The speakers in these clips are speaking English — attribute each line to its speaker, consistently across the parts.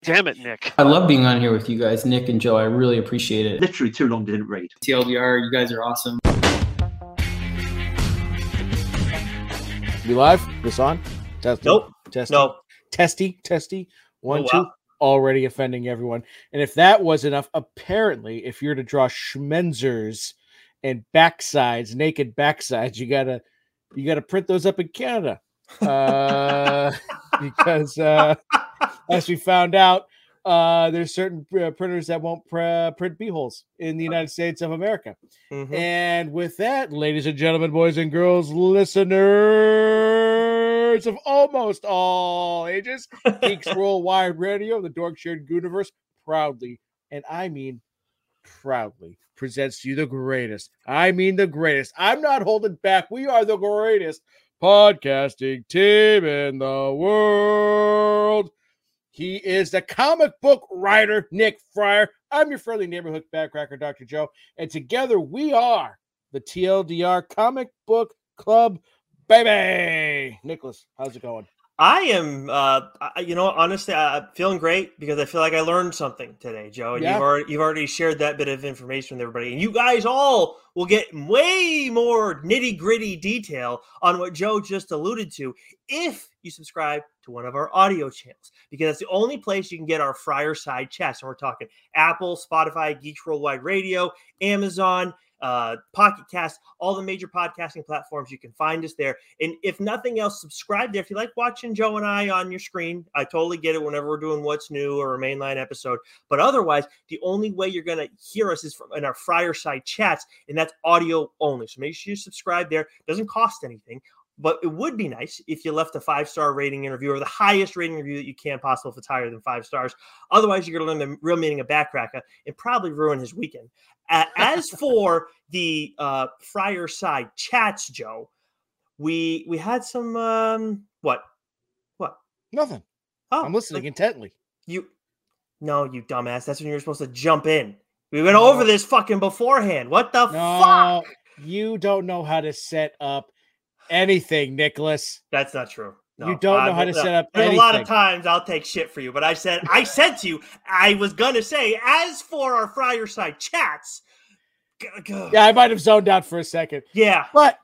Speaker 1: damn it, Nick.
Speaker 2: I love being on here with you guys, Nick and Joe. I really appreciate it.
Speaker 3: Literally too long didn't read.
Speaker 2: TLDR, you guys are awesome.
Speaker 4: We live? This on? Testing.
Speaker 5: Nope.
Speaker 4: Testing.
Speaker 5: No.
Speaker 4: Testy. 1,
Speaker 5: Oh, wow.
Speaker 4: 2. Already offending everyone. And if that was enough, apparently, if you're to draw schmenzers and backsides, naked backsides, you gotta print those up in Canada. Because as we found out, there's certain printers that won't print b-holes in the United States of America.
Speaker 5: Mhm.
Speaker 4: And with that, ladies and gentlemen, boys and girls, listeners of almost all ages, Geeks Worldwide Radio, the Dork Shared Gooniverse, proudly, and I mean proudly, presents to you the greatest. I mean the greatest. I'm not holding back. We are the greatest podcasting team in the world. He is the comic book writer, Nick Fryer. I'm your friendly neighborhood backcracker, Dr. Joe. And together we are the TLDR Comic Book Club, baby. Nicholas, how's it going?
Speaker 5: I am, honestly, I'm feeling great because I feel like I learned something today, Joe. And
Speaker 4: Yeah.
Speaker 5: you've already shared that bit of information with everybody. And you guys all will get way more nitty-gritty detail on what Joe just alluded to if you subscribe to one of our audio channels, because that's the only place you can get our Fryer Side chats. And we're talking Apple, Spotify, Geeks Worldwide Radio, Amazon, Pocket Cast, all the major podcasting platforms. You can find us there. And if nothing else, subscribe there. If you like watching Joe and I on your screen, I totally get it whenever we're doing What's New or a mainline episode. But otherwise, the only way you're going to hear us is in our Fryer Side chats, and that's audio only. So make sure you subscribe there. It doesn't cost anything. But it would be nice if you left a 5-star rating and review, or the highest rating review that you can possible if it's higher than 5 stars. Otherwise, you're going to learn the real meaning of Backcracker and probably ruin his weekend. As for the Fryer Side chats, Joe, we had some what?
Speaker 4: Nothing.
Speaker 5: Oh,
Speaker 4: I'm listening intently.
Speaker 5: No, you dumbass. That's when you're supposed to jump in. We went over this fucking beforehand. What the
Speaker 4: No,
Speaker 5: fuck?
Speaker 4: you don't know how to set up anything, Nicholas.
Speaker 5: That's not true. No,
Speaker 4: You don't know how to set up
Speaker 5: There's
Speaker 4: anything.
Speaker 5: a lot of times I'll take shit for you, but I said to you, I was gonna say, as for our Fryer Side chats,
Speaker 4: Yeah, I might have zoned out for a second.
Speaker 5: yeah,
Speaker 4: But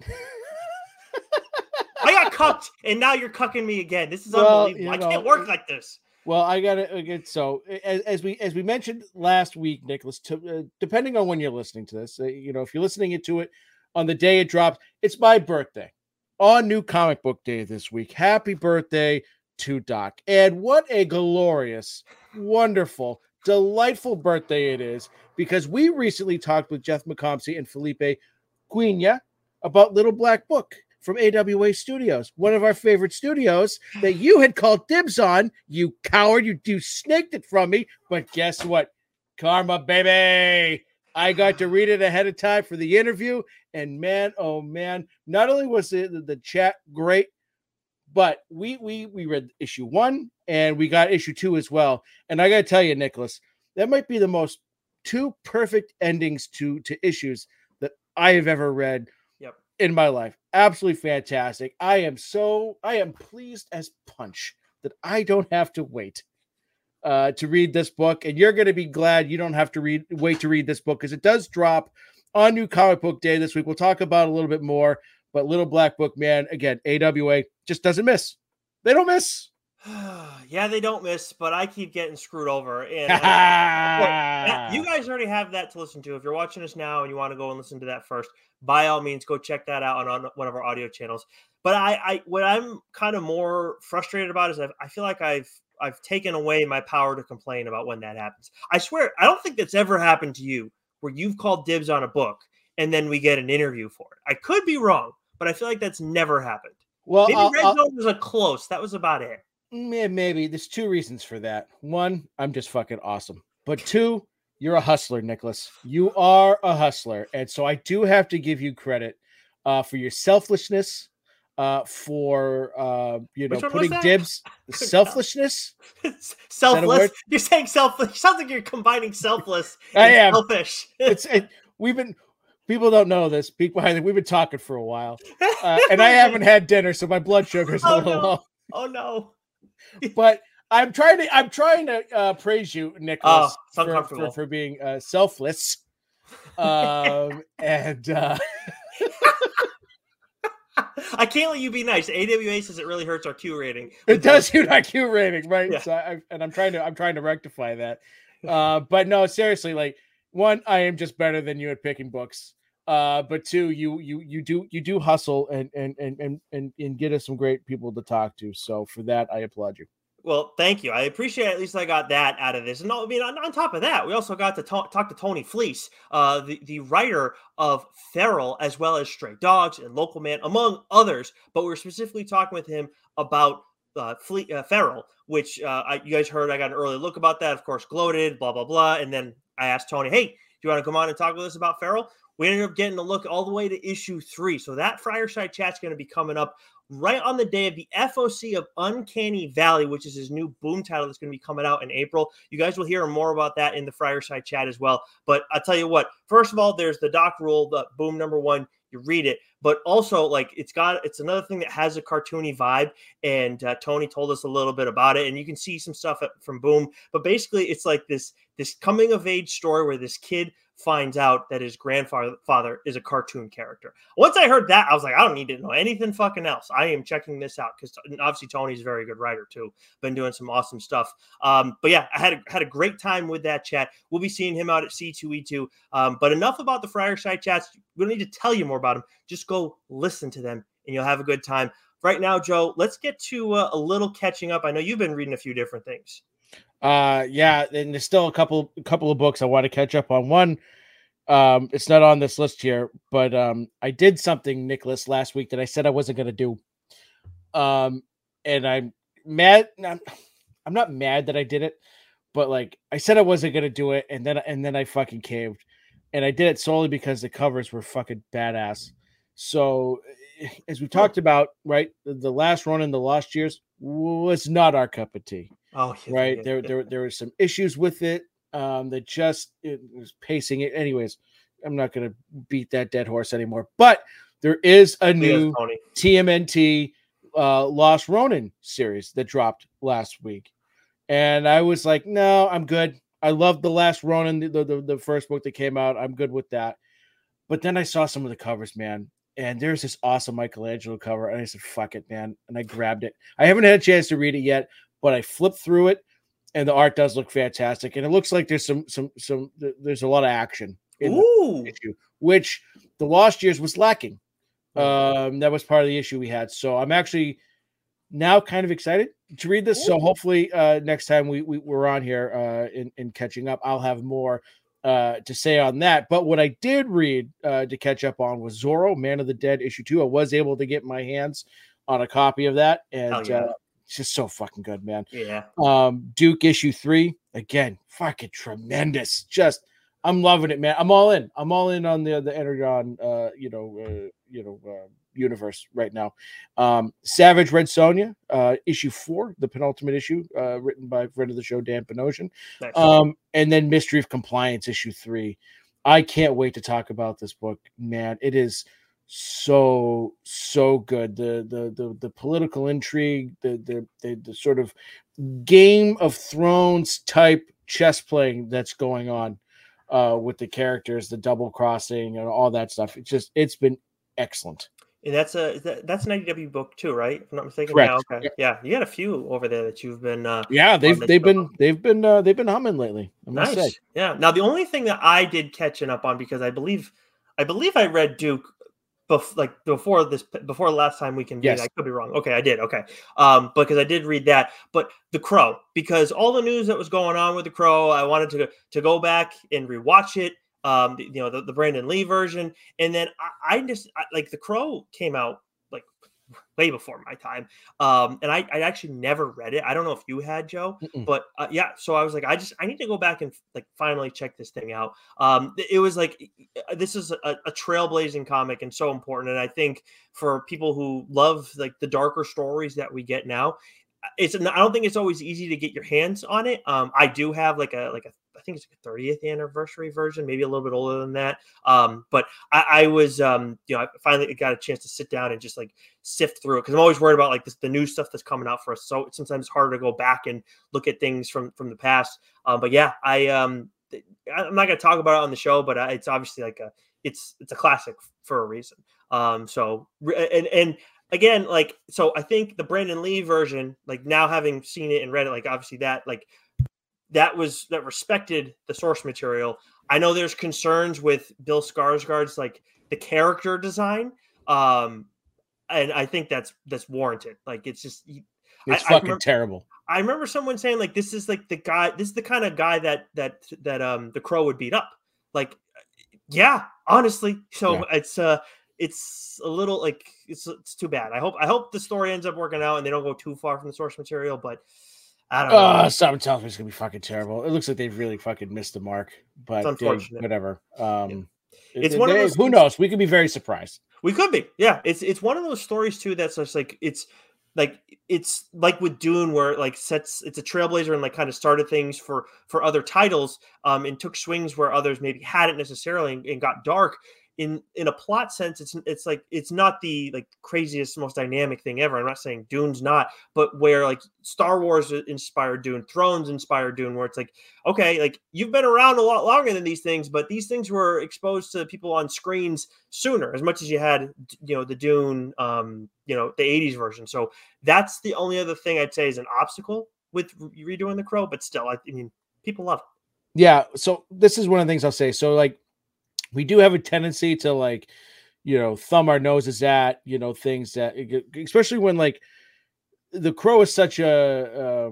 Speaker 5: I got cucked, and now you're cucking me again. This is
Speaker 4: Well,
Speaker 5: unbelievable.
Speaker 4: you
Speaker 5: I can't work like this.
Speaker 4: well, I gotta get so as we mentioned last week, Nicholas. Depending on when you're listening to this, if you're listening to it on the day it drops, it's my birthday on New Comic Book Day this week. Happy birthday to Doc! And what a glorious, wonderful, delightful birthday it is, because we recently talked with Jeff McComsey and Felipe Guiña about Little Black Book from AWA Studios, one of our favorite studios that you had called dibs on. You coward, you snaked it from me. But guess what? Karma, baby. I got to read it ahead of time for the interview, and man, oh man, not only was the chat great, but we read issue 1 and we got issue 2 as well. And I got to tell you, Nicholas, that might be the most 2 perfect endings to issues that I have ever read in my life. Absolutely fantastic. I am pleased as punch that I don't have to wait to read this book, and you're going to be glad you don't have to wait to read this book, because it does drop on New Comic Book Day this week. We'll talk about it a little bit more, but Little Black Book, man, again, AWA just doesn't miss. They don't miss.
Speaker 5: Yeah, they don't miss, but I keep getting screwed over. And you guys already have that to listen to. If you're watching us now and you want to go and listen to that first, by all means, go check that out on one of our audio channels. But what I'm kind of more frustrated about is I feel like I've taken away my power to complain about when that happens. I swear, I don't think that's ever happened to you where you've called dibs on a book and then we get an interview for it. I could be wrong, but I feel like that's never happened.
Speaker 4: Well,
Speaker 5: maybe Red Zone was a close. That was about it.
Speaker 4: Maybe. There's 2 reasons for that. 1, I'm just fucking awesome. But 2, you're a hustler, Nicholas. You are a hustler. And so I do have to give you credit for your selflessness, for putting dibs. Selflessness.
Speaker 5: Selfless. You're saying selfless. Sounds like you're combining selfless and
Speaker 4: I am
Speaker 5: selfish.
Speaker 4: People don't know this. We've been talking for a while, and I haven't had dinner, so my blood sugar's a little low.
Speaker 5: Oh no!
Speaker 4: But I'm trying to praise you, Nicholas,
Speaker 5: it's uncomfortable.
Speaker 4: for being selfless. And
Speaker 5: I can't let you be nice. AWA says it really hurts our Q rating.
Speaker 4: It does hurt our Q rating, right?
Speaker 5: Yeah.
Speaker 4: So I'm trying to rectify that. But no, seriously, like, one, I am just better than you at picking books. But two, you do hustle and get us some great people to talk to. So for that, I applaud you.
Speaker 5: Well, thank you. I appreciate at least I got that out of this. And I mean, on top of that, we also got to talk to Tony Fleece, the writer of Feral, as well as Stray Dogs and Local Man, among others. But we're specifically talking with him about Feral, which you guys heard. I got an early look about that. Of course, gloated, blah, blah, blah. And then I asked Tony, hey, do you want to come on and talk with us about Feral? We ended up getting a look all the way to issue 3. So that Fireside Chat's going to be coming up right on the day of the FOC of Uncanny Valley, which is his new Boom title that's going to be coming out in April. You guys will hear more about that in the Fireside Chat as well. But I'll tell you what, first of all, there's the Doc Rule, the Boom #1. You read it, but also, like, it's another thing that has a cartoony vibe. And Tony told us a little bit about it, and you can see some stuff from Boom. But basically, it's like this coming of age story where this kid finds out that his grandfather is a cartoon character. Once I heard that, I was like, I don't need to know anything fucking else. I am checking this out because obviously Tony's a very good writer too. Been doing some awesome stuff. But yeah, I had a great time with that chat. We'll be seeing him out at C2E2. But enough about the Fireside Chats. We don't need to tell you more about them. Just go listen to them and you'll have a good time. Right now, Joe, let's get to a little catching up. I know you've been reading a few different things.
Speaker 4: Yeah, and there's still a couple of books I want to catch up on. One, it's not on this list here, but I did something, Nicholas, last week that I said I wasn't going to do. And I'm mad. I'm not mad that I did it, but like I said I wasn't going to do it, and then I fucking caved, and I did it solely because the covers were fucking badass. So as we talked about, right, the last run in the Lost Years was not our cup of tea.
Speaker 5: Oh, yeah,
Speaker 4: right.
Speaker 5: yeah.
Speaker 4: There were some issues with it. It was pacing it. Anyways, I'm not going to beat that dead horse anymore. But there is a new TMNT Lost Ronin series that dropped last week, and I was like, no, I'm good. I loved the Last Ronin, the first book that came out. I'm good with that. But then I saw some of the covers, man. And there's this awesome Michelangelo cover, and I said, fuck it, man. And I grabbed it. I haven't had a chance to read it yet, but I flipped through it, and the art does look fantastic. And it looks like there's there's a lot of action in the issue, which the Lost Years was lacking. That was part of the issue we had. So I'm actually now kind of excited to read this. So hopefully next time we're on here in catching up, I'll have more to say on that. But what I did read to catch up on was Zorro, Man of the Dead, issue 2. I was able to get my hands on a copy of that, and it's just so fucking good, man.
Speaker 5: Yeah.
Speaker 4: Duke issue 3, again, fucking tremendous. Just I'm loving it, man. I'm all in on the Energon universe right now. Savage Red Sonja, issue 4, the penultimate issue, written by friend of the show Dan Panosian. Nice. And then Mystery of Compliance issue 3. I can't wait to talk about this book, man. It is so good. The political intrigue, the sort of Game of Thrones type chess playing that's going on with the characters, the double crossing and all that stuff. It's been excellent.
Speaker 5: And that's an IDW book too, right? If I'm not mistaken.
Speaker 4: Correct.
Speaker 5: Yeah, okay. Yeah, you got a few over there that you've been.
Speaker 4: They've been humming lately. I must say.
Speaker 5: Yeah. Now the only thing that I did catching up on, because I believe I read Duke before the last time we can read. Yes. I could be wrong. Okay, I did. Okay. Because I did read that, but The Crow, because all the news that was going on with The Crow, I wanted to go back and rewatch it. The Brandon Lee version, and then I like The Crow came out like way before my time, and I actually never read it. I don't know if you had, Joe. But yeah, so I was like, I need to go back and like finally check this thing out. It was like, this is a trailblazing comic and so important, and I think for people who love like the darker stories that we get now, I don't think it's always easy to get your hands on it. I do have like a think it's a 30th anniversary version, maybe a little bit older than that. But I was, I finally got a chance to sit down and just like sift through it, because I'm always worried about like the new stuff that's coming out for us. So sometimes it's harder to go back and look at things from the past. But yeah, I'm not going to talk about it on the show, but it's obviously like it's a classic for a reason. And again, like, so I think the Brandon Lee version, like now having seen it and read it, like obviously that that respected the source material. I know there's concerns with Bill Skarsgård's like the character design. And I think that's warranted. Like, it's just,
Speaker 4: fucking terrible.
Speaker 5: I remember someone saying like, this is like the kind of guy that the Crow would beat up. Like, yeah, honestly. So yeah. It's a little like it's too bad. I hope the story ends up working out and they don't go too far from the source material, but I don't know.
Speaker 4: Something tells me it's gonna be fucking terrible. It looks like they've really fucking missed the mark, but
Speaker 5: it's unfortunate.
Speaker 4: Whatever.
Speaker 5: It's one of those.
Speaker 4: Who knows? We could be very surprised.
Speaker 5: We could be. Yeah. It's one of those stories too that's just like it's like with Dune, where it like it's a trailblazer and like kind of started things for other titles, and took swings where others maybe hadn't necessarily, and got dark. In a plot sense, it's like it's not the like craziest, most dynamic thing ever. I'm not saying Dune's not, but where like Star Wars inspired Dune, Thrones inspired Dune, where it's like, okay, like you've been around a lot longer than these things, but these things were exposed to people on screens sooner, as much as you had, the Dune, the 80s version. So that's the only other thing I'd say is an obstacle with redoing The Crow, but still, I mean, people love it.
Speaker 4: Yeah. So this is one of the things I'll say. So like, we do have a tendency to like, thumb our noses at, things that, especially when like The Crow is such a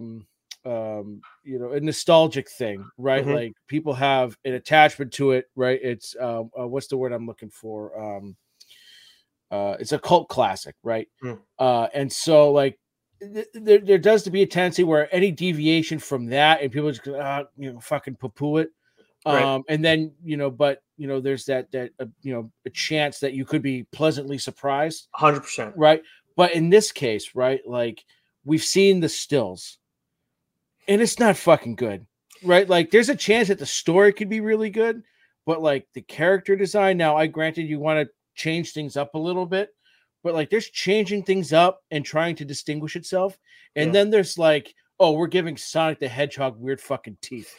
Speaker 4: nostalgic thing, right?
Speaker 5: Mm-hmm.
Speaker 4: Like people have an attachment to it, right? It's what's the word I'm looking for? It's a cult classic, right?
Speaker 5: Mm.
Speaker 4: And so like there does to be a tendency where any deviation from that, and people just fucking poo-poo it.
Speaker 5: Right.
Speaker 4: And then, there's that a chance that you could be pleasantly surprised.
Speaker 5: 100%.
Speaker 4: Right. But in this case, right, like we've seen the stills and it's not fucking good, right? Like there's a chance that the story could be really good, but like the character design, now I granted you want to change things up a little bit, but like there's changing things up and trying to distinguish itself. And then there's like, oh, we're giving Sonic the Hedgehog weird fucking teeth.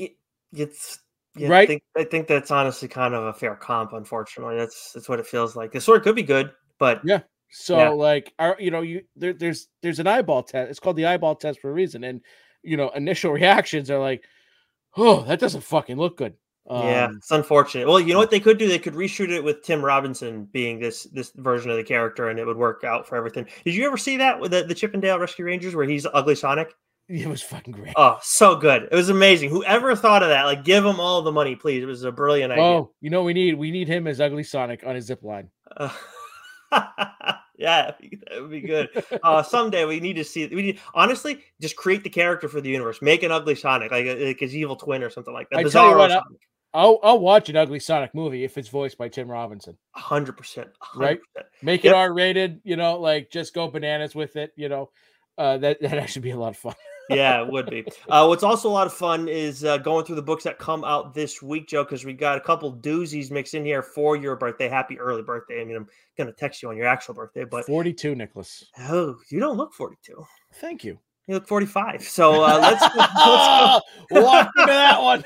Speaker 4: Right.
Speaker 5: I think that's honestly kind of a fair comp. Unfortunately, that's what it feels like. The story could be good, but
Speaker 4: yeah. So like, there's an eyeball test. It's called the eyeball test for a reason, and initial reactions are like, oh, that doesn't fucking look good.
Speaker 5: Yeah, it's unfortunate. Well, you know what they could do? They could reshoot it with Tim Robinson being this version of the character, and it would work out for everything. Did you ever see that with the Chippendale Rescue Rangers where he's Ugly Sonic?
Speaker 4: It was fucking great.
Speaker 5: Oh, so good. It was amazing. Whoever thought of that, like, give him all the money, please. It was a brilliant idea.
Speaker 4: Oh, we need him as Ugly Sonic on his zip line.
Speaker 5: Yeah, that would be good. Someday we need to see. Honestly, just create the character for the universe. Make an Ugly Sonic, like his evil twin or something like that.
Speaker 4: I tell you what, I'll watch an Ugly Sonic movie if it's voiced by Tim Robinson.
Speaker 5: 100%.
Speaker 4: Right? Make it R-rated. Like just go bananas with it. That actually be a lot of fun.
Speaker 5: Yeah, it would be. What's also a lot of fun is going through the books that come out this week, Joe, because we got a couple doozies mixed in here for your birthday. Happy early birthday. I mean, I'm going to text you on your actual birthday, but
Speaker 4: 42, Nicholas.
Speaker 5: Oh, you don't look 42.
Speaker 4: Thank you.
Speaker 5: You look 45. So let's go.
Speaker 4: Walk into that one.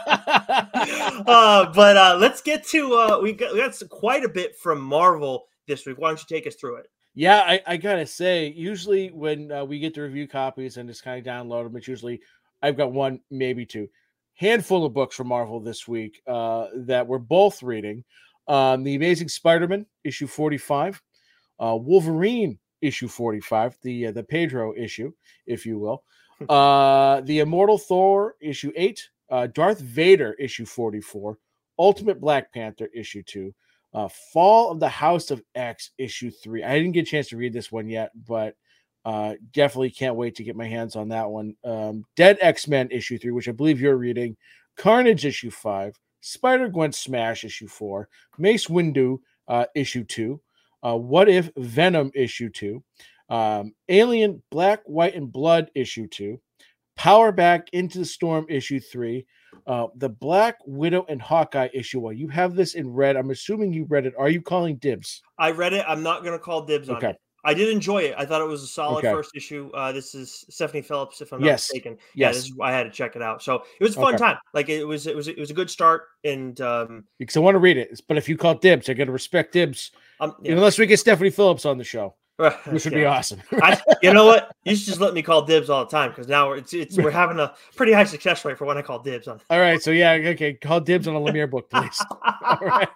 Speaker 5: But let's get to we got quite a bit from Marvel this week. Why don't you take us through it?
Speaker 4: Yeah, I gotta say, usually when we get to review copies and just kind of download them, it's usually I've got one, maybe two, handful of books from Marvel this week that we're both reading. The Amazing Spider-Man issue 45, Wolverine issue 45, the Pedro issue, if you will, the Immortal Thor issue 8, Darth Vader issue 44, Ultimate Black Panther issue 2. Fall of the House of X issue 3. I didn't get a chance to read this one yet, but definitely can't wait to get my hands on that one. Dead X-Men issue 3, which I believe you're reading. Carnage issue 5. Spider-Gwen Smash issue 4. Mace Windu issue 2. What If Venom issue 2. Alien Black, White, and Blood issue 2. Power Back Into the Storm issue 3. The Black Widow and Hawkeye issue 1. You have this in red. I'm assuming you read it. Are you calling dibs?
Speaker 5: I read it. I'm not going to call dibs on
Speaker 4: Okay.
Speaker 5: it. I did enjoy it. I thought it was a solid
Speaker 4: Okay.
Speaker 5: first issue. This is Stephanie Phillips, if I'm not mistaken.
Speaker 4: Yes.
Speaker 5: Yeah, this is why I had to check it out. So it was a fun time. Like it was a good start. And
Speaker 4: because I want to read it, but if you call dibs, I got to respect dibs. Unless we get Stephanie Phillips on the show, which would be awesome.
Speaker 5: You know what? You should just let me call dibs all the time because now we're having a pretty high success rate for when I call dibs on.
Speaker 4: All right, so yeah, okay, call dibs on a Lemire book, please. All right.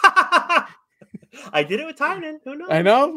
Speaker 5: I did it with Tynan. Who knows?
Speaker 4: I know.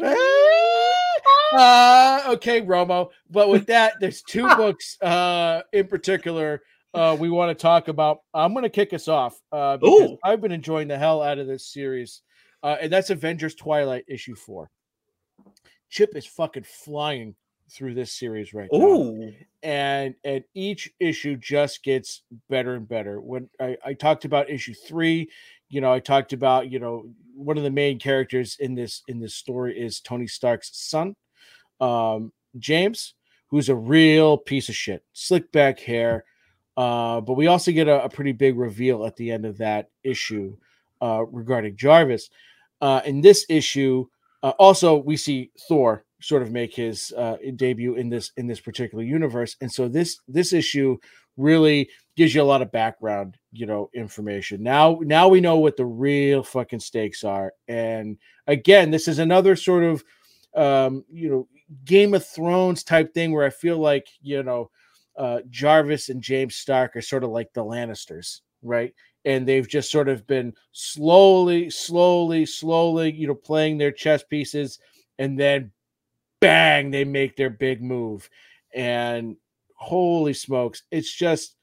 Speaker 4: Okay, Romo. But with that, there's 2 books in particular we want to talk about. I'm going to kick us off because I've been enjoying the hell out of this series, and that's Avengers Twilight issue 4. Chip is fucking flying through this series right now. And each issue just gets better and better. When I talked about issue 3, I talked about, one of the main characters in this story is Tony Stark's son, James, who's a real piece of shit, slick back hair. But we also get a pretty big reveal at the end of that issue regarding Jarvis. In this issue, also we see Thor sort of make his debut in this particular universe, and so this issue really gives you a lot of background, information. Now we know what the real fucking stakes are, and again, this is another sort of Game of Thrones type thing where I feel like Jarvis and James Stark are sort of like the Lannisters, right? And they've just sort of been slowly, playing their chess pieces, and then bang, they make their big move. And holy smokes, it's just,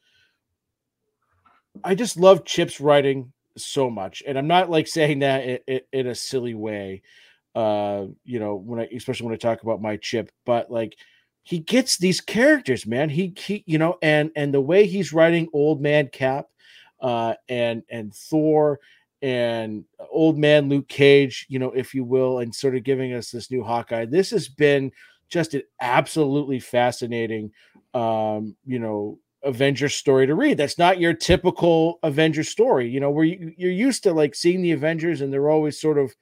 Speaker 4: I just love Chip's writing so much. And I'm not like saying that in a silly way, especially when I talk about my Chip, but like, he gets these characters, man. He and the way he's writing Old Man Cap, and Thor and Old Man Luke Cage, if you will, and sort of giving us this new Hawkeye. This has been just an absolutely fascinating, Avengers story to read. That's not your typical Avengers story, where you're used to like seeing the Avengers and they're always sort of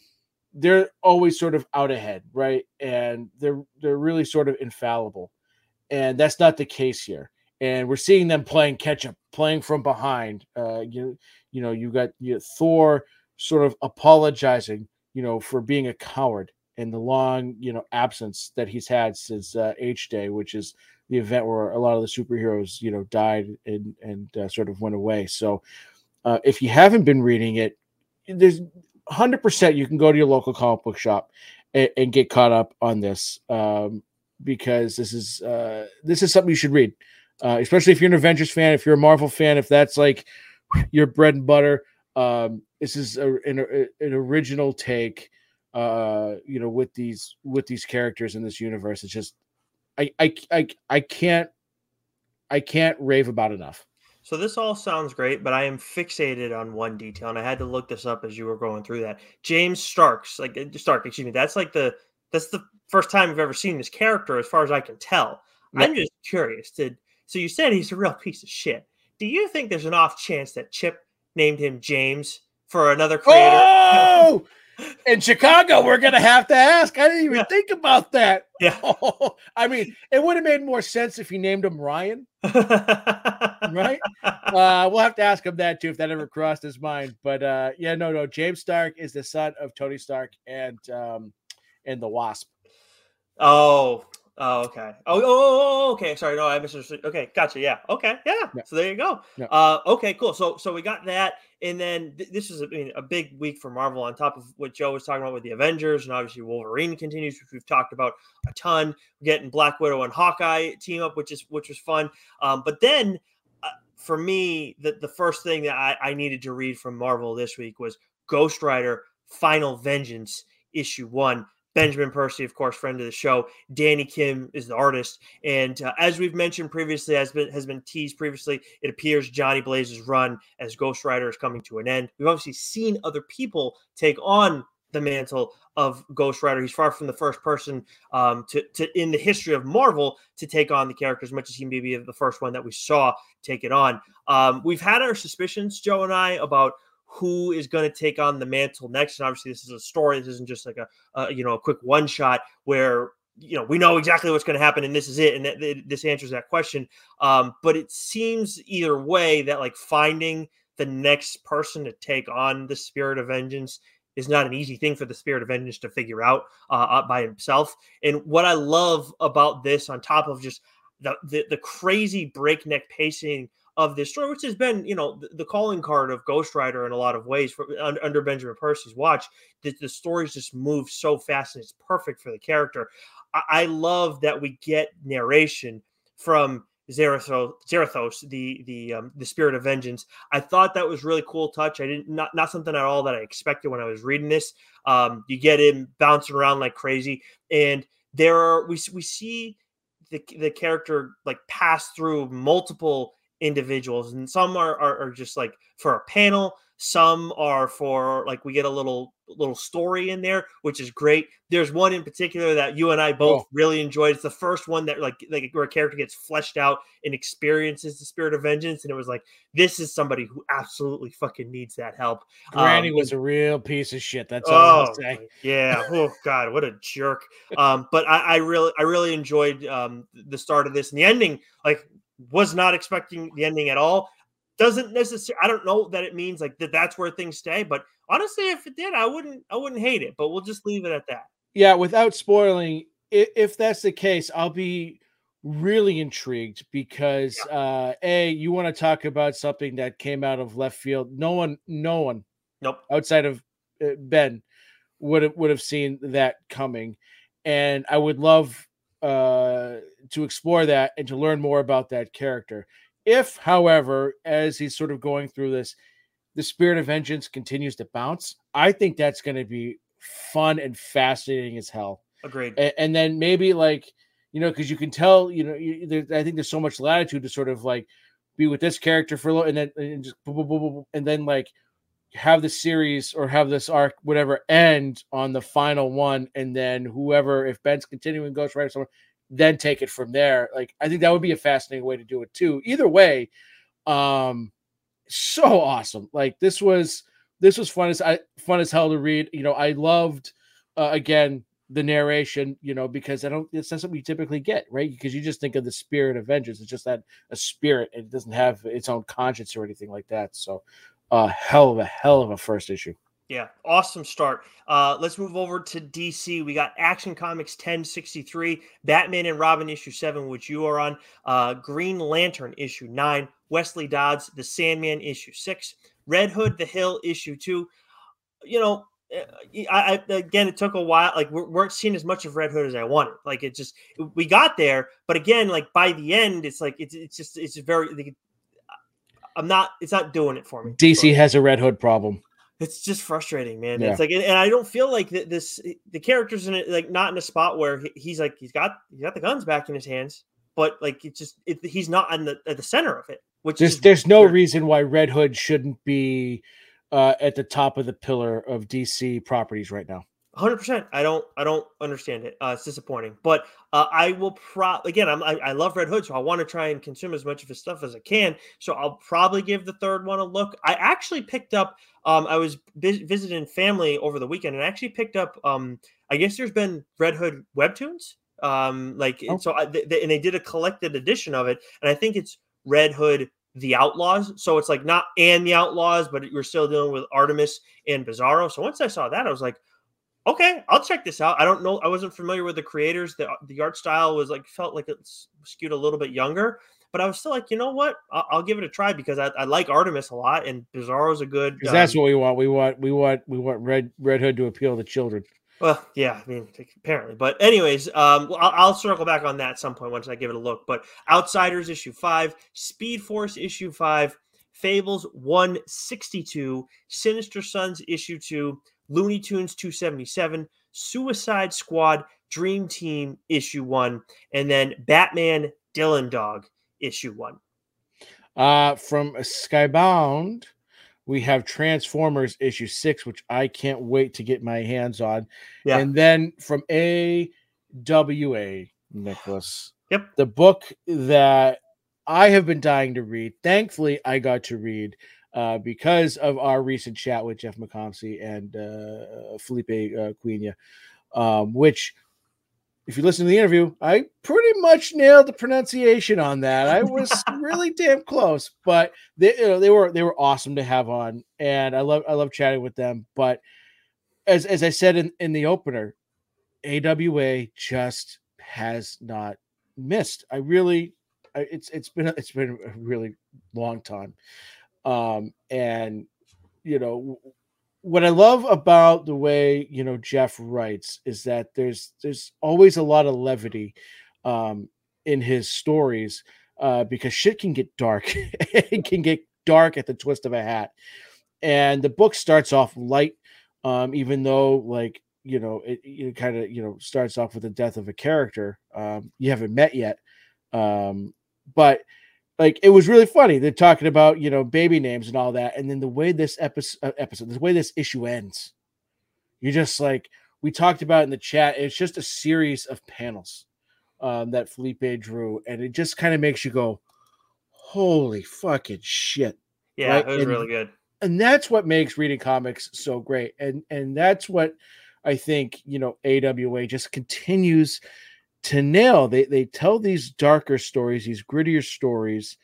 Speaker 4: out ahead, right? And they're really sort of infallible. And that's not the case here. And we're seeing them playing catch up, playing from behind. You got Thor sort of apologizing, for being a coward and the long, absence that he's had since H-Day, which is the event where a lot of the superheroes, died and sort of went away. So if you haven't been reading it, there's 100% you can go to your local comic book shop and get caught up on this, because this is something you should read, especially if you're an Avengers fan, if you're a Marvel fan, if that's like your bread and butter. This is an original take, with these characters in this universe. It's just I can't rave about enough.
Speaker 5: So this all sounds great, but I am fixated on one detail, and I had to look this up as you were going through that. James Stark, excuse me. That's the first time we've ever seen this character, as far as I can tell. Yep. I'm just curious. So you said he's a real piece of shit. Do you think there's an off chance that Chip named him James for another creator?
Speaker 4: Oh! In Chicago, we're going to have to ask. I didn't even think about that.
Speaker 5: Yeah.
Speaker 4: Oh, I mean, it would have made more sense if he named him Ryan. Right? We'll have to ask him that too, if that ever crossed his mind. But no. James Stark is the son of Tony Stark and the Wasp.
Speaker 5: Oh, okay. Okay. Sorry, no, I misunderstood. Okay, gotcha. Yeah. Okay. Yeah. So there you go. Yeah. Okay, cool. So we got that, and then this is a big week for Marvel. On top of what Joe was talking about with the Avengers, and obviously Wolverine continues, which we've talked about a ton. We're getting Black Widow and Hawkeye team up, which was fun. But then for me, the first thing that I needed to read from Marvel this week was Ghost Rider: Final Vengeance issue 1. Benjamin Percy, of course, friend of the show. Danny Kim is the artist. And as we've mentioned previously, has been teased previously, it appears Johnny Blaze's run as Ghost Rider is coming to an end. We've obviously seen other people take on the mantle of Ghost Rider. He's far from the first person to in the history of Marvel to take on the character as much as he may be the first one that we saw take it on. We've had our suspicions, Joe and I, about who is going to take on the mantle next. And obviously this is a story. This isn't just like a quick one shot where, we know exactly what's going to happen and this is it. And this answers that question. But it seems either way that like finding the next person to take on the Spirit of Vengeance is not an easy thing for the Spirit of Vengeance to figure out by himself. And what I love about this, on top of just the crazy breakneck pacing of this story, which has been, the calling card of Ghost Rider in a lot of ways under Benjamin Percy's watch, the stories just move so fast and it's perfect for the character. I love that we get narration from Zarathos, the Spirit of Vengeance. I thought that was really cool touch. Not something at all that I expected when I was reading this. You get him bouncing around like crazy, and we see the character like pass through multiple individuals, and some are just like for a panel. Some are for like we get a little story in there, which is great. There's one in particular that you and I both really enjoyed. It's the first one that like where a character gets fleshed out and experiences the Spirit of Vengeance, and it was like, this is somebody who absolutely fucking needs that help.
Speaker 4: Granny was a real piece of shit. That's all I'll say.
Speaker 5: Yeah. Oh God, what a jerk. But I really enjoyed the start of this, and the ending. Like, was not expecting the ending at all. Doesn't necessarily, I don't know that it means like that's where things stay, but honestly, if it did, I wouldn't hate it, but we'll just leave it at that.
Speaker 4: Yeah, without spoiling, if that's the case, I'll be really intrigued because you want to talk about something that came out of left field. No one
Speaker 5: Nope.
Speaker 4: outside of Ben would have seen that coming, and I would love to explore that and to learn more about that character. If, however, as he's sort of going through this, the Spirit of Vengeance continues to bounce, I think that's going to be fun and fascinating as hell.
Speaker 5: Agreed.
Speaker 4: And then maybe like, because you can tell, I think there's so much latitude to sort of like be with this character for a little, and then just boom, boom, boom, boom, and then like have the series or have this arc, whatever, end on the final one, and then whoever, if Ben's continuing Ghost Rider somewhere, then take it from there. Like, I think that would be a fascinating way to do it too. Either way, so awesome. Like this was fun as hell to read. I loved again the narration, because it's not something you typically get, right? Because you just think of the Spirit of Vengeance. It's just that a spirit, and it doesn't have its own conscience or anything like that. So hell of a first issue.
Speaker 5: Yeah, awesome start. Let's move over to DC. We got Action Comics 1063, Batman and Robin issue 7, which you are on, Green Lantern issue 9, Wesley Dodds, The Sandman issue 6, Red Hood, The Hill issue 2. Again, it took a while. Like we weren't seeing as much of Red Hood as I wanted. Like we got there, but again, like by the end, it's like it's very. It's not doing it for me.
Speaker 4: DC has a Red Hood problem.
Speaker 5: It's just frustrating, man.
Speaker 4: Yeah.
Speaker 5: It's like, and I don't feel like the character's in it, like not in a spot where he's got the guns back in his hands, but like he's not at the center of it. Which
Speaker 4: there's no reason why Red Hood shouldn't be at the top of the pillar of DC properties right now.
Speaker 5: 100%. I don't understand it. It's disappointing, but I will I love Red Hood, so I want to try and consume as much of his stuff as I can. So I'll probably give the third one a look. I actually picked up. I was visiting family over the weekend, and I actually picked up. I guess there's been Red Hood webtoons. And they did a collected edition of it, and I think it's Red Hood the Outlaws. So it's like not and the Outlaws, but you're still dealing with Artemis and Bizarro. So once I saw that, I was like, okay, I'll check this out. I don't know. I wasn't familiar with the creators. The art style felt like it skewed a little bit younger, but I was still like, you know what? I'll give it a try because I like Artemis a lot, and Bizarro's a good.
Speaker 4: Because that's what we want. We want Red Hood to appeal to children.
Speaker 5: Well, yeah, I mean, apparently. But anyways, I'll circle back on that at some point once I give it a look. But Outsiders issue 5, Speed Force issue 5, Fables 162, Sinister Sons issue 2, Looney Tunes 277, Suicide Squad Dream Team issue 1, and then Batman Dylan Dog issue 1.
Speaker 4: From Skybound, We have Transformers issue 6, which I can't wait to get my hands on.
Speaker 5: Yeah.
Speaker 4: And then from AWA, Nicholas.
Speaker 5: Yep.
Speaker 4: The book that I have been dying to read. Thankfully, I got to read because of our recent chat with Jeff McComsey and Felipe Cunha, which, if you listen to the interview, I pretty much nailed the pronunciation on that. I was really damn close, but they were awesome to have on, and I love chatting with them. But as I said in the opener, AWA just has not missed. It's been a really long time, and what I love about the way Jeff writes is that there's always a lot of levity in his stories because shit can get dark. It can get dark at the twist of a hat, and the book starts off light, even though it kind of starts off with the death of a character you haven't met yet, but it was really funny. They're talking about, baby names and all that. And then the way this the way this issue ends, you're just we talked about in the chat. It's just a series of panels that Felipe drew. And it just kind of makes you go, holy fucking shit.
Speaker 5: Yeah,
Speaker 4: right?
Speaker 5: It was really good.
Speaker 4: And that's what makes reading comics so great. And that's what I think, AWA just continues to nail. They tell these darker stories, these grittier stories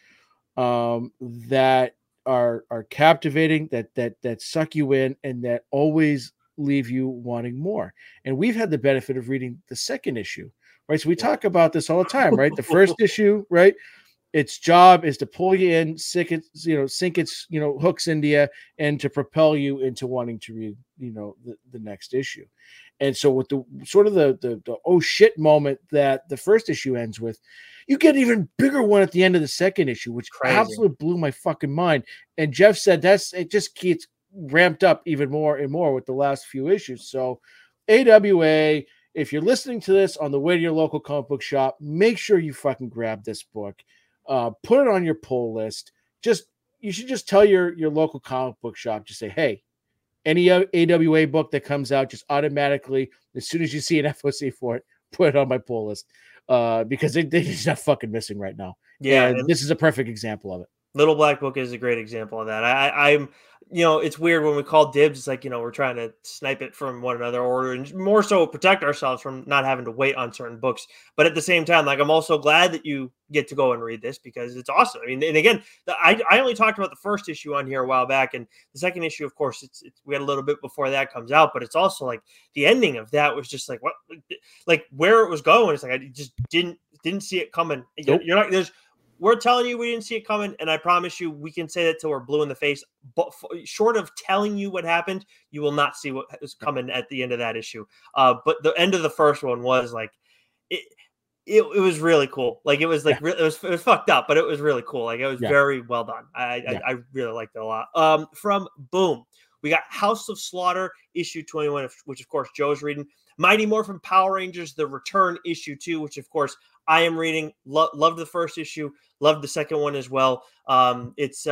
Speaker 4: that are captivating, that suck you in, and that always leave you wanting more. And we've had the benefit of reading the second issue, right? So we talk about this all the time, right? The first issue, right? Its job is to pull you in, sink its hooks into you, and to propel you into wanting to read, the next issue. And so with the sort of the oh shit moment that the first issue ends with, you get an even bigger one at the end of the second issue, which absolutely blew my fucking mind. And Jeff said it just gets ramped up even more and more with the last few issues. So AWA, if you're listening to this on the way to your local comic book shop, make sure you fucking grab this book. Put it on your pull list. You should just tell your local comic book shop, just say, hey, any AWA book that comes out, just automatically, as soon as you see an FOC for it, put it on my pull list because they're just not fucking missing right now.
Speaker 5: Yeah,
Speaker 4: and this is a perfect example of it.
Speaker 5: Little Black Book is a great example of that. I'm it's weird when we call dibs. It's like, we're trying to snipe it from one another, or and more so protect ourselves from not having to wait on certain books. But at the same time, I'm also glad that you get to go and read this because it's awesome. I mean, and again, I only talked about the first issue on here a while back, and the second issue, of course, we had a little bit before that comes out. But it's also the ending of that was just what, where it was going. It's I just didn't see it coming.
Speaker 4: Nope.
Speaker 5: You're not there's. We're telling you we didn't see it coming, and I promise you we can say that till we're blue in the face. But short of telling you what happened, you will not see what is coming at the end of that issue. But the end of the first one was it was really cool. It was it was fucked up, but it was really cool. It was very well done. I really liked it a lot. From Boom, we got House of Slaughter issue 21, which of course Joe's reading. Mighty Morphin Power Rangers, The Return issue 2, which of course I am reading. Loved the first issue, loved the second one as well. It's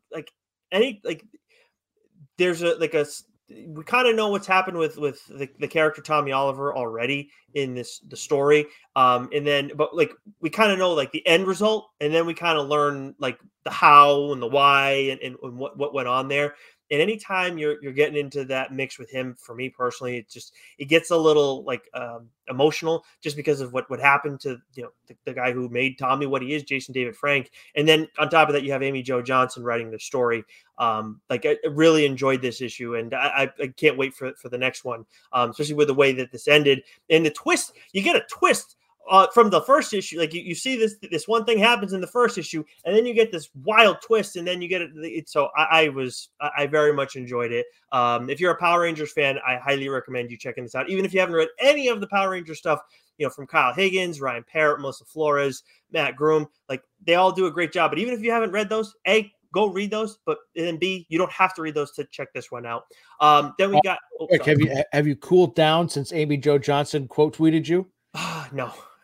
Speaker 5: there's we kind of know what's happened with the character Tommy Oliver already in the story, and then we kind of know the end result, and then we kind of learn the how and the why and what went on there. And anytime you're getting into that mix with him, for me personally, it gets a little emotional just because of what happened to the guy who made Tommy what he is, Jason David Frank. And then on top of that, you have Amy Jo Johnson writing the story. I really enjoyed this issue, and I can't wait for the next one, especially with the way that this ended and the twist. You get a twist from the first issue. You see this one thing happens in the first issue, and then you get this wild twist, and then you get it. So I very much enjoyed it. If you're a Power Rangers fan, I highly recommend you checking this out. Even if you haven't read any of the Power Ranger stuff, from Kyle Higgins, Ryan Parrott, Melissa Flores, Matt Groom, they all do a great job. But even if you haven't read those, A, go read those, but then B, you don't have to read those to check this one out. Then we got.
Speaker 4: Have you cooled down since Amy Jo Johnson quote tweeted you?
Speaker 5: No.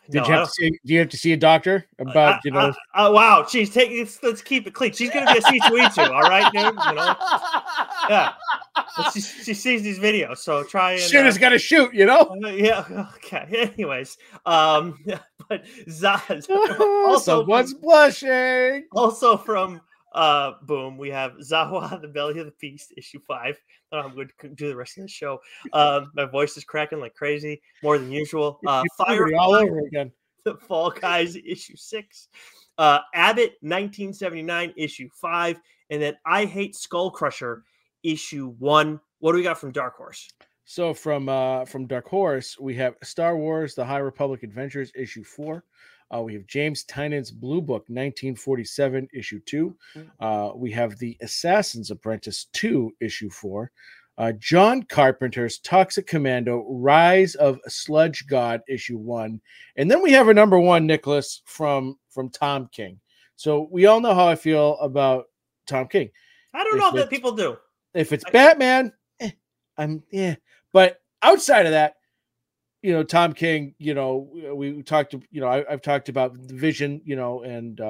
Speaker 4: Did you have to see? Do you have to see a doctor about
Speaker 5: wow, she's taking. Let's keep it clean. She's going to be a C2E2. All right, dude. Yeah. She sees these videos, so try and
Speaker 4: shit has got to shoot.
Speaker 5: Yeah. Okay. Anyways, but Zaz also
Speaker 4: someone's blushing.
Speaker 5: Also from Boom, we have Zawa, the Belly of the Beast, issue 5. I'm going to do the rest of the show. My voice is cracking like crazy, more than usual. Fire
Speaker 4: all over again.
Speaker 5: The Fall Guys, issue 6. Abbott, 1979, issue 5. And then I Hate Skull Crusher, issue 1. What do we got from Dark Horse?
Speaker 4: So from Dark Horse, we have Star Wars: The High Republic Adventures, issue 4. We have James Tynan's Blue Book, 1947, issue 2. We have The Assassin's Apprentice 2, issue 4. John Carpenter's Toxic Commando, Rise of Sludge God, issue 1. And then we have a number 1, Nicholas, from Tom King. So we all know how I feel about Tom King.
Speaker 5: I don't know that people do.
Speaker 4: If it's Batman, But outside of that, Tom King, we talked, I've talked about the Vision, and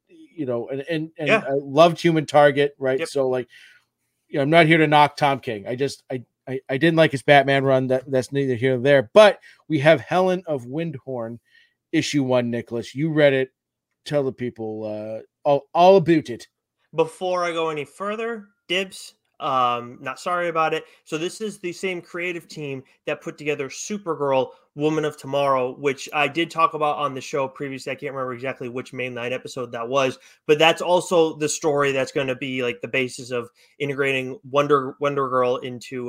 Speaker 4: I loved Human Target, right? Yep. So I'm not here to knock Tom King. I didn't like his Batman run. That's neither here nor there. But we have Helen of Windhorn, issue 1, Nicholas. You read it. Tell the people all about it.
Speaker 5: Before I go any further, dibs. Not sorry about it. So this is the same creative team that put together Supergirl, Woman of Tomorrow, which I did talk about on the show previously. I can't remember exactly which mainline episode that was, but that's also the story that's going to be like the basis of integrating Wonder Girl into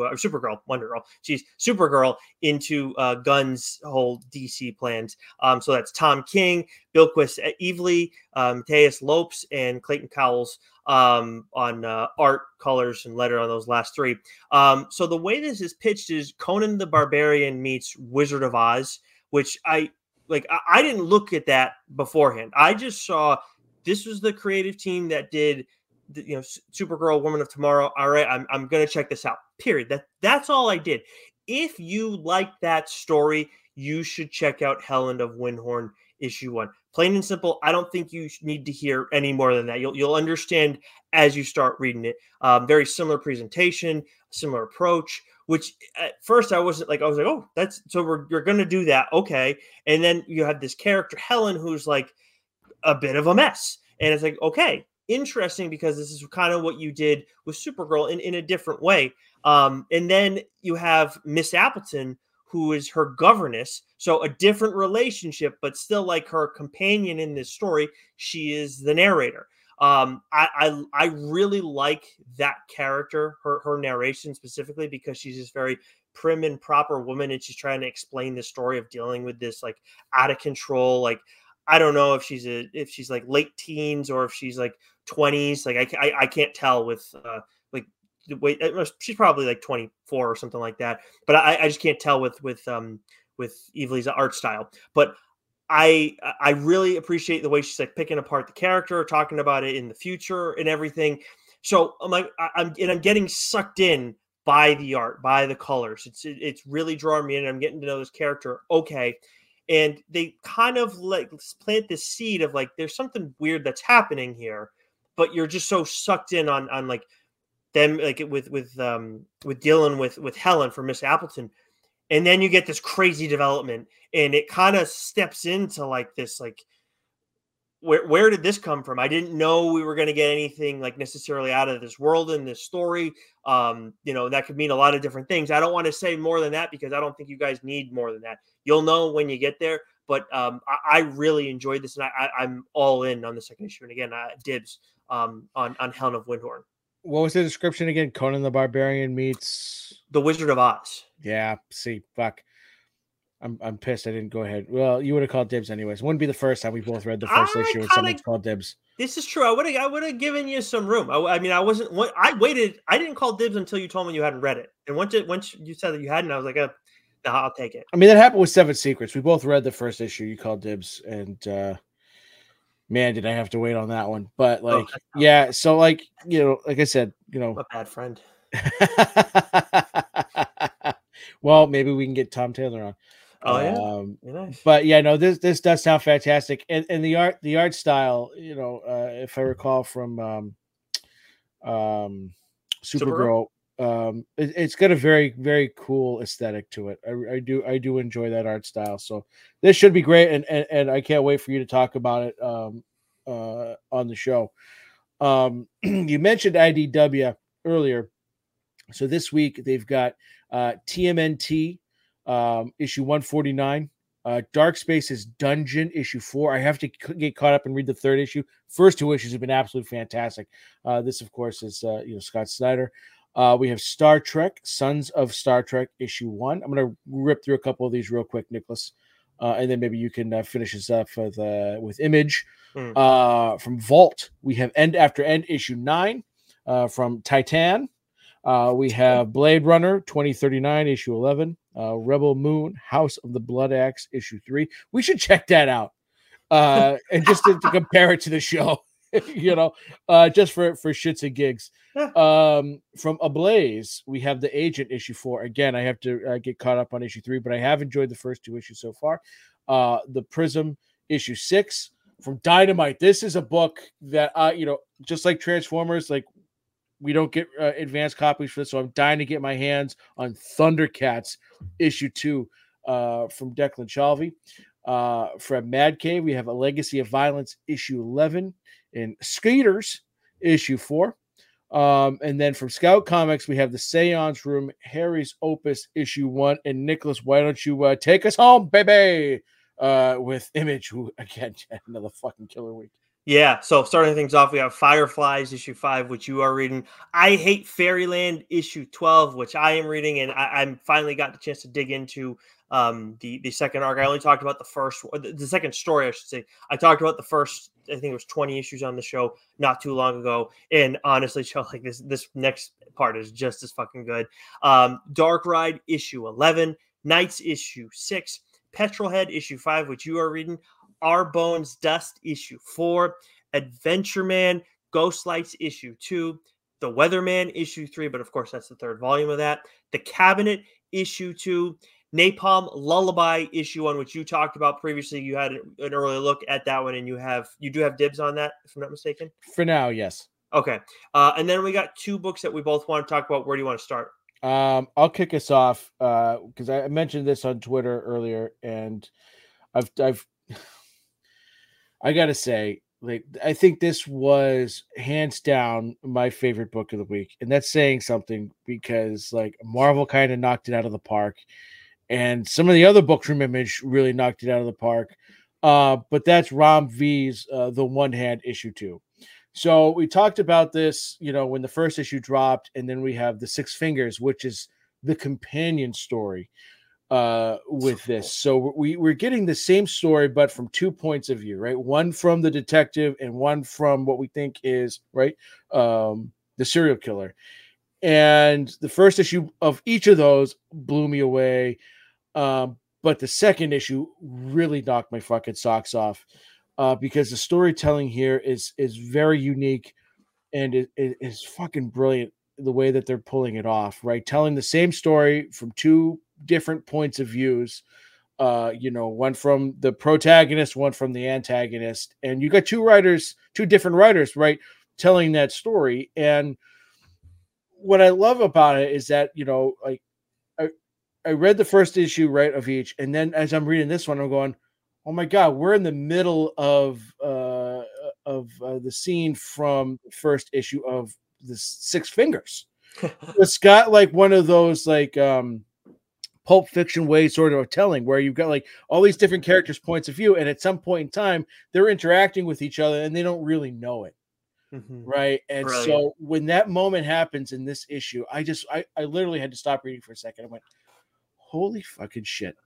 Speaker 5: Supergirl into Gunn's whole DC plans. So that's Tom King, Bilquis Evely, Mateus Lopes, and Clayton Cowles on art, colors, and letter on those last 3. So the way this is pitched is Conan the Barbarian meets Wizard of Oz, which I didn't look at that beforehand. I just saw this was the creative team that did Supergirl, Woman of Tomorrow. All right, I'm gonna check this out. Period. That's all I did. If you like that story, you should check out Helen of Windhorn issue 1. Plain and simple. I don't think you need to hear any more than that. You'll understand as you start reading it. Very similar presentation, similar approach. Which at first I was like, oh, that's so you're going to do that, okay? And then you have this character Helen who's like a bit of a mess, and it's like, okay, interesting, because this is kind of what you did with Supergirl in a different way. And then you have Miss Appleton, who is her governess. So a different relationship, but still like her companion in this story. She is the narrator. I really like that character, her narration specifically, because she's this very prim and proper woman, and she's trying to explain the story of dealing with this like out of control. Like, I don't know if she's like late teens or if she's like 20s. Like I can't tell with wait, she's probably like 24 or something like that, but I just can't tell with Evely's art style. But I really appreciate the way she's like picking apart the character, talking about it in the future and everything. So I'm like, I'm getting sucked in by the art, by the colors. It's really drawing me in. I'm getting to know this character. Okay. And they kind of like plant this seed of like, there's something weird that's happening here, but you're just so sucked in on like them, like with dealing with Helen for Miss Appleton. And then you get this crazy development, and it kind of steps into like this, like, where did this come from? I didn't know we were going to get anything like necessarily out of this world in this story. That could mean a lot of different things. I don't want to say more than that because I don't think you guys need more than that. You'll know when you get there. But I really enjoyed this, and I'm all in on the second issue. And again, dibs on Helen of Windhorn.
Speaker 4: What was the description again? Conan the Barbarian meets
Speaker 5: the Wizard of Oz.
Speaker 4: Yeah. See, fuck. I'm pissed I didn't go ahead. Well, you would have called dibs anyways. Wouldn't be the first time we both read the first issue and someone's called dibs.
Speaker 5: This is true. I would have given you some room. I wasn't. I waited. I didn't call dibs until you told me you hadn't read it. And once you said that you hadn't, I was like, no, I'll take it.
Speaker 4: I mean, that happened with Seven Secrets. We both read the first issue. You called dibs, and man, did I have to wait on that one. But yeah. So like I said,
Speaker 5: a bad friend.
Speaker 4: Well, maybe we can get Tom Taylor on.
Speaker 5: Oh yeah, nice.
Speaker 4: But yeah, no, this does sound fantastic, and the art style, if I recall from Supergirl, it's got a very, very cool aesthetic to it. I do enjoy that art style. So this should be great, and I can't wait for you to talk about it on the show. You mentioned IDW earlier, so this week they've got TMNT issue 149. Dark Spaces Dungeon issue 4. I have to get caught up and read the third issue. First two issues have been absolutely fantastic. This, of course, is Scott Snyder. We have Star Trek, Sons of Star Trek issue 1. I'm going to rip through a couple of these real quick, Nicholas, and then maybe you can finish us up with Image. From Vault, we have End After End issue 9. From Titan, we have Blade Runner 2039 issue 11. Rebel Moon, House of the Blood Axe, issue 3. We should check that out. And just to compare it to the show, just for shits and gigs. From Ablaze, we have The Agent, issue 4. Again, I have to get caught up on issue 3, but I have enjoyed the first two issues so far. The Prism, issue 6. From Dynamite, this is a book that, just like Transformers, like, we don't get advanced copies for this, so I'm dying to get my hands on Thundercats issue 2 from Declan Shalvey. From Mad Cave, we have A Legacy of Violence issue 11 and Skaters issue 4. And then from Scout Comics, we have The Seance Room, Harry's Opus issue 1. And Nicholas, why don't you take us home, baby, with Image, who, again, another fucking killer week.
Speaker 5: Yeah, so starting things off, we have Fireflies issue 5, which you are reading. I Hate Fairyland issue 12, which I am reading, and I finally got the chance to dig into the second arc. I only talked about the second story, I should say. I talked about the first, I think it was 20 issues on the show not too long ago, and honestly, Joe, like this next part is just as fucking good. Dark Ride issue 11, Knights issue 6, Petrolhead issue 5, which you are reading. Our Bones Dust issue 4, Adventure Man, Ghost Lights issue 2, The Weatherman issue 3, but of course that's the third volume of that, The Cabinet issue 2, Napalm Lullaby issue 1, which you talked about previously. You had an early look at that one, and you do have dibs on that, if I'm not mistaken.
Speaker 4: For now, yes.
Speaker 5: Okay, and then we got two books that we both want to talk about. Where do you want to start?
Speaker 4: I'll kick us off because I mentioned this on Twitter earlier, and I gotta say, like, I think this was hands down my favorite book of the week, and that's saying something because, like, Marvel kind of knocked it out of the park, and some of the other books from Image really knocked it out of the park. But that's Ram V's The One Hand issue 2. So we talked about this, when the first issue dropped, and then we have The Six Fingers, which is the companion story with this. So we're getting the same story, but from 2 points of view, right? One from the detective and one from what we think is, right, the serial killer. And the first issue of each of those blew me away. But the second issue really knocked my fucking socks off because the storytelling here is very unique, and it is fucking brilliant the way that they're pulling it off, right? Telling the same story from 2 different points of views, one from the protagonist, one from the antagonist, and you got 2 different writers, right, telling that story. And what I love about it is that, like, I read the first issue, right, of each, and then as I'm reading this one, I'm going, oh my God, we're in the middle of the scene from the first issue of The Six Fingers. It's got like one of those like Pulp Fiction way sort of telling, where you've got like all these different characters' points of view, and at some point in time, they're interacting with each other and they don't really know it. Mm-hmm. Right. And brilliant. So when that moment happens in this issue, I literally had to stop reading for a second. I went, holy fucking shit.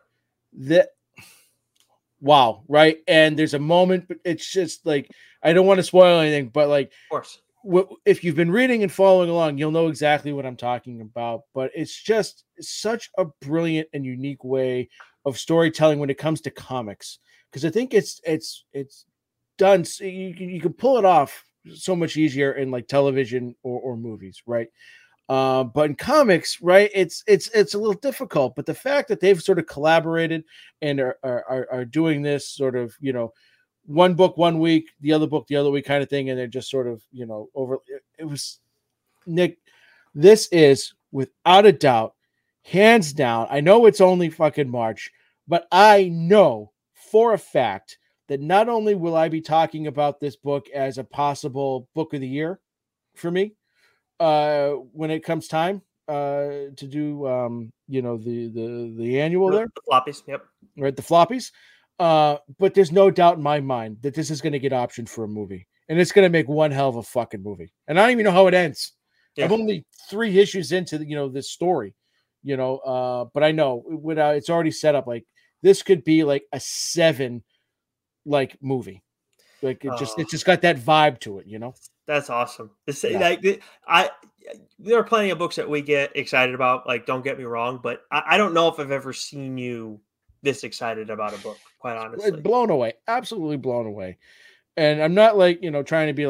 Speaker 4: Wow. Right. And there's a moment, but it's just like, I don't want to spoil anything, but like,
Speaker 5: of course,
Speaker 4: if you've been reading and following along, you'll know exactly what I'm talking about. But it's just such a brilliant and unique way of storytelling when it comes to comics, because I think it's done. You can pull it off so much easier in like television or movies, right? But in comics, right, it's a little difficult. But the fact that they've sort of collaborated and are doing this sort of, one book 1 week, the other book the other week kind of thing, and they're just sort of, over. It was, Nick, this is without a doubt, hands down. I know it's only fucking March, but I know for a fact that not only will I be talking about this book as a possible book of the year for me, when it comes time to do the annual there,
Speaker 5: the floppies, yep,
Speaker 4: right, the floppies. But there's no doubt in my mind that this is going to get optioned for a movie, and it's going to make one hell of a fucking movie. And I don't even know how it ends. Yeah. I'm only 3 issues into this story, but I know it's already set up. Like, this could be like a 7 movie. Like, it just got that vibe to it,
Speaker 5: That's awesome. There are plenty of books that we get excited about. Like, don't get me wrong, but I don't know if I've ever seen you this excited about a book, quite honestly.
Speaker 4: Blown away, absolutely blown away. And I'm not trying to be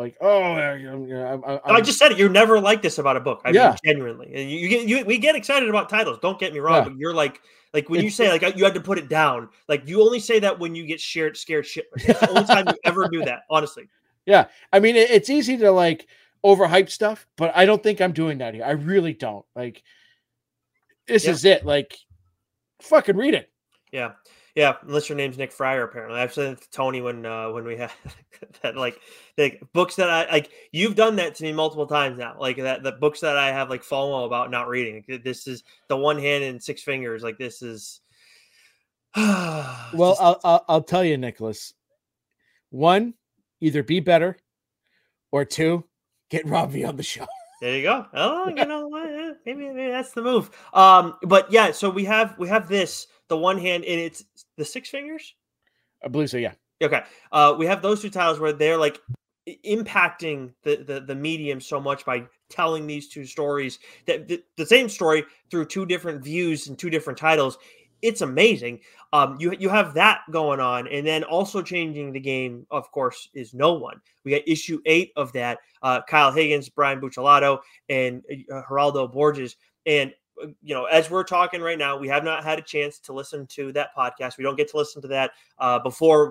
Speaker 5: I just said it. You're never like this about a book. I mean, genuinely. And we get excited about titles. Don't get me wrong, but you're like when you say you had to put it down, you only say that when you get scared shitless. It's the only time you ever do that, honestly.
Speaker 4: Yeah, I mean, it's easy to overhype stuff, but I don't think I'm doing that here. I really don't. This is it. Fucking read it.
Speaker 5: Yeah. Yeah, unless your name's Nick Fryer, apparently. I've said it to Tony when we had that books that I you've done that to me multiple times now. The books that I have FOMO about not reading. This is The One Hand and Six Fingers. This is
Speaker 4: well, I'll tell you, Nicholas. 1, either be better, or 2, get Robbie on the show.
Speaker 5: There you go. Oh, maybe that's the move. But yeah, so we have this, The One Hand, and it's the Six Fingers.
Speaker 4: I believe so. Yeah.
Speaker 5: Okay. We have those 2 titles where they're impacting the medium so much by telling these 2 stories, that the same story through 2 different views and 2 different titles. It's amazing. You have that going on, and then also changing the game, of course, is No One. We got issue 8 of that. Kyle Higgins, Brian Buccellato, and Geraldo Borges. And as we're talking right now, we have not had a chance to listen to that podcast. We don't get to listen to that before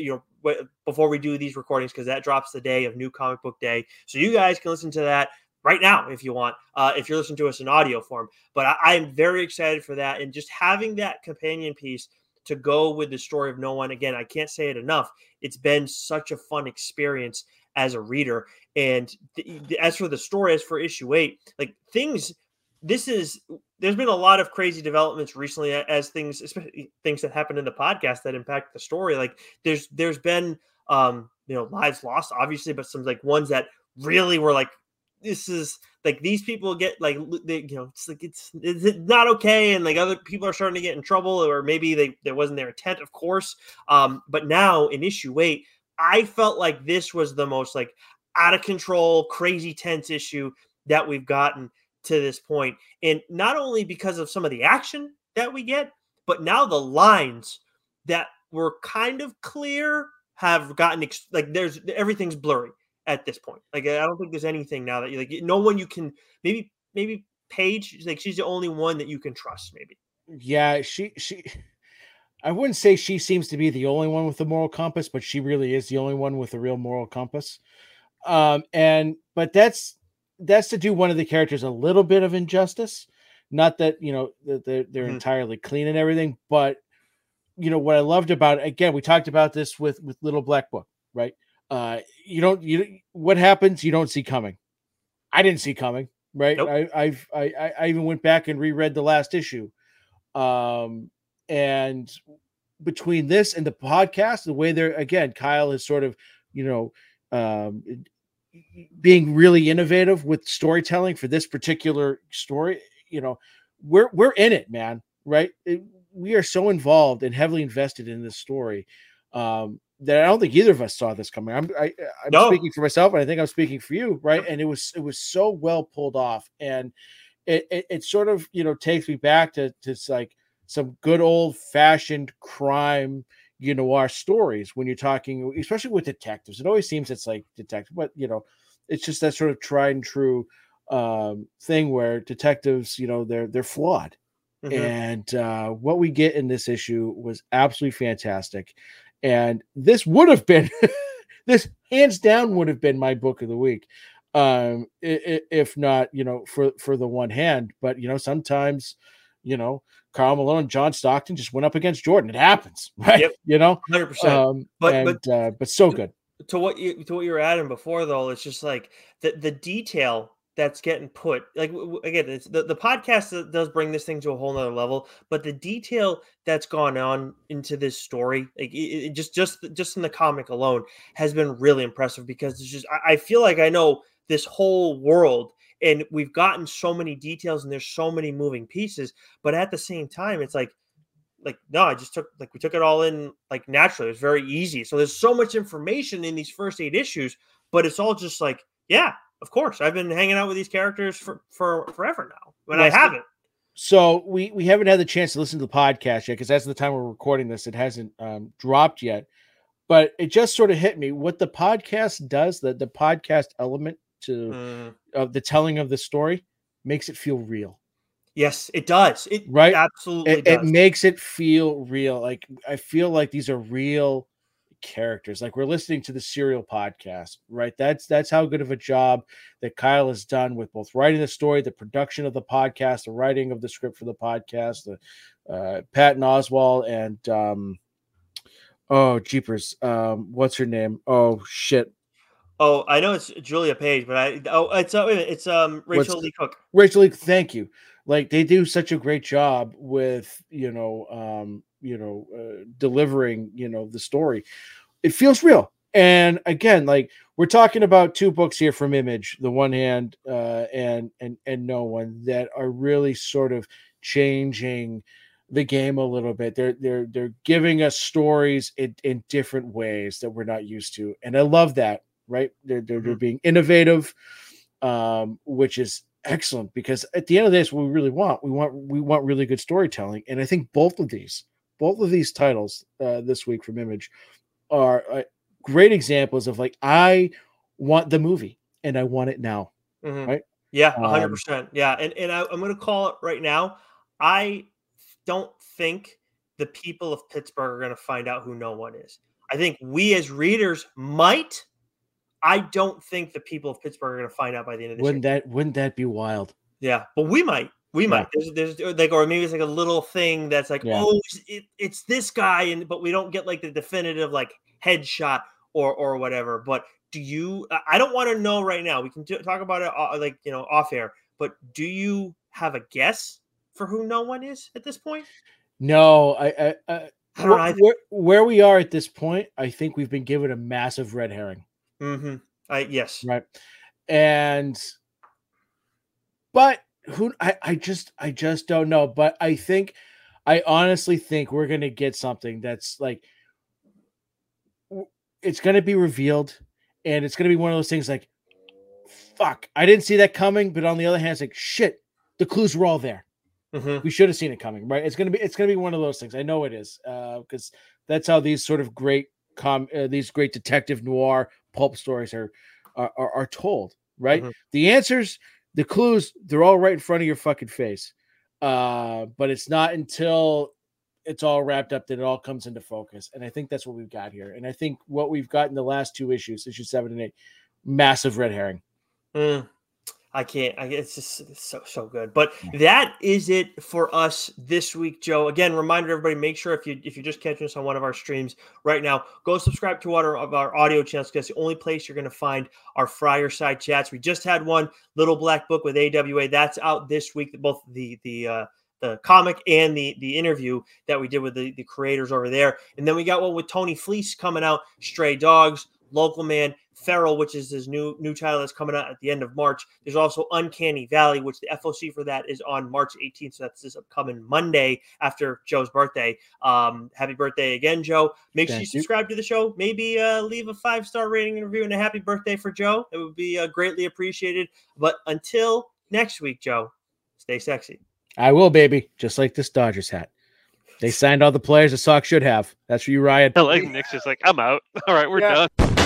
Speaker 5: we do these recordings, because that drops the day of New Comic Book Day. So you guys can listen to that right now if you want, if you're listening to us in audio form. But I'm very excited for that, and just having that companion piece to go with the story of No One. Again, I can't say it enough. It's been such a fun experience as a reader. And as for the story, as for issue 8, there's been a lot of crazy developments recently, as things, especially things that happened in the podcast that impact the story. There's been lives lost, obviously, but some ones that really were this is these people get it's not okay, and other people are starting to get in trouble, or maybe that wasn't their intent, of course. But now in issue 8, I felt like this was the most out of control, crazy tense issue that we've gotten to this point. And not only because of some of the action that we get, but now the lines that were kind of clear have gotten there's everything's blurry at this point. I don't think there's anything now that no one you can, maybe Paige, she's the only one that you can trust, maybe.
Speaker 4: Yeah, she I wouldn't say she seems to be the only one with the moral compass, but she really is the only one with a real moral compass. But that's to do one of the characters a little bit of injustice. Not that that they're entirely clean and everything, but what I loved about it, again, we talked about this with Little Black Book, right? What happens you don't see coming. I didn't see coming, right? Nope. I even went back and reread the last issue, and between this and the podcast, the way they're, again, Kyle is sort of being really innovative with storytelling for this particular story. We're in it, man, right? We are so involved and heavily invested in this story that I don't think either of us saw this coming. I'm speaking for myself, and I think I'm speaking for you, right? And it was so well pulled off, and it sort of takes me back to some good old fashioned crime noir stories when you're talking, especially with detectives. It always seems it's detective, but it's just that sort of tried and true thing where detectives, they're flawed. And what we get in this issue was absolutely fantastic. And this would have been, this hands down would have been my book of the week. If not, for the one hand, but, sometimes, Karl Malone and John Stockton just went up against Jordan. It happens, right?
Speaker 5: Yep. 100%.
Speaker 4: But so good.
Speaker 5: To what you were adding before, though, it's just like the detail that's getting put, like, again, it's the podcast that does bring this thing to a whole nother level, but the detail that's gone on into this story, like it just in the comic alone, has been really impressive, because it's just, I feel like I know this whole world, and we've gotten so many details, and there's so many moving pieces, but at the same time, it's like, no, we took it all in like naturally. It was very easy. So there's so much information in these first 8 issues, but it's all just like, yeah, of course. I've been hanging out with these characters for forever now, but I haven't.
Speaker 4: So we haven't had the chance to listen to the podcast yet, because that's the time we're recording this. It hasn't dropped yet, but it just sort of hit me what the podcast does. The podcast element to the telling of the story makes it feel real.
Speaker 5: Yes, it does. It
Speaker 4: right?
Speaker 5: Absolutely does.
Speaker 4: It makes it feel real. Like, I feel like these are real characters. Like, we're listening to the Serial podcast, right? That's how good of a job that Kyle has done with both writing the story, the production of the podcast, the writing of the script for the podcast, the Patton Oswalt and jeepers, what's her name? Oh shit.
Speaker 5: Oh, I know it's Julia Page, but it's Rachel Lee Cook.
Speaker 4: Rachel Lee, thank you. Like, they do such a great job with delivering the story. It feels real. And again, like, we're talking about 2 books here from Image, The One Hand and No One, that are really sort of changing the game a little bit. They're giving us stories in different ways that we're not used to, and I love that. Right? They're being innovative, which is excellent, because at the end of this, what we really want, we want really good storytelling. And I think both of these titles this week from Image are great examples of, like, I want the movie and I want it now. Right?
Speaker 5: Yeah, 100%. Yeah. And I'm going to call it right now. I don't think the people of Pittsburgh are going to find out who No One is. I think we as readers might. I don't think the people of Pittsburgh are going to find out by the end of this year.
Speaker 4: Wouldn't that be wild?
Speaker 5: Yeah, but we might. There's like, or maybe it's like a little thing that's like, it's this guy, but we don't get like the definitive like headshot or whatever. But I don't want to know right now. We can talk about it off air. But do you have a guess for who No One is at this point?
Speaker 4: No, I don't know. Where we are at this point, I think we've been given a massive red herring.
Speaker 5: Yes.
Speaker 4: Right. But who I just don't know. But I honestly think we're gonna get something that's like, it's gonna be revealed, and it's gonna be one of those things like, fuck, I didn't see that coming. But on the other hand, it's like, shit, the clues were all there. We should have seen it coming, right? It's gonna be one of those things. I know it is, because that's how these sort of great these great detective noir pulp stories are told, right? The answers, the clues, they're all right in front of your fucking face. But it's not until it's all wrapped up that it all comes into focus. And I think that's what we've got here. And I think what we've got in the last 2 issues, issue 7 and 8, massive red herring.
Speaker 5: I can't. It's just so good. But that is it for us this week, Joe. Again, reminder everybody: make sure if you're just catching us on one of our streams right now, go subscribe to one of our audio channels, because the only place you're going to find our Friar Side chats. We just had one, Little Black Book with AWA. That's out this week. Both the comic and the interview that we did with the creators over there. And then we got one with Tony Fleece coming out, Stray Dogs, Local Man, Feral, which is his new title that's coming out at the end of March. There's also Uncanny Valley, which the FOC for that is on March 18th. So that's this upcoming Monday after Joe's birthday. Happy birthday again, Joe. Make sure you subscribe to the show. Maybe leave a 5-star rating and review and a happy birthday for Joe. It would be greatly appreciated. But until next week, Joe, stay sexy.
Speaker 4: I will, baby. Just like this Dodgers hat. They signed all the players the Sox should have. That's for you, Ryan.
Speaker 1: I like Nick's just like, I'm out. All right, we're done.